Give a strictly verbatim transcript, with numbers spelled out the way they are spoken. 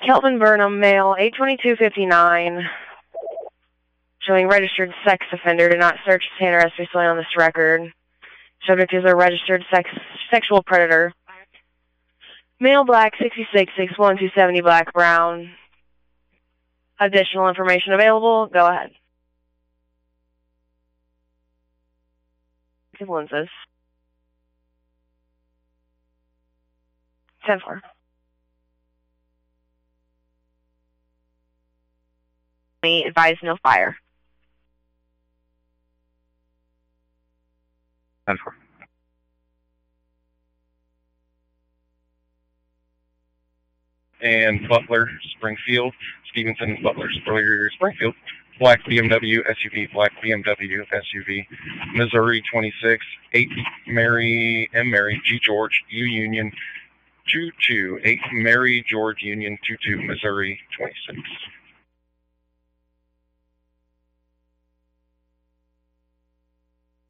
Kelvin Burnham, male, eight twenty-two fifty-nine, showing registered sex offender. Do not search his hand or arrest displayed on this record. Subject is a registered sex sexual predator. Male, black, sixty-six, six one, two seventy, black, brown. Additional information available. Go ahead. Lenses. ten four. Advise no fire. ten four. And Butler, Springfield, Stevenson, Butler, Springfield, black B M W S U V, black B M W S U V, Missouri twenty-six, eight Mary, M Mary, G George, U Union, two two, eight Mary, George Union, two two, Missouri twenty-six.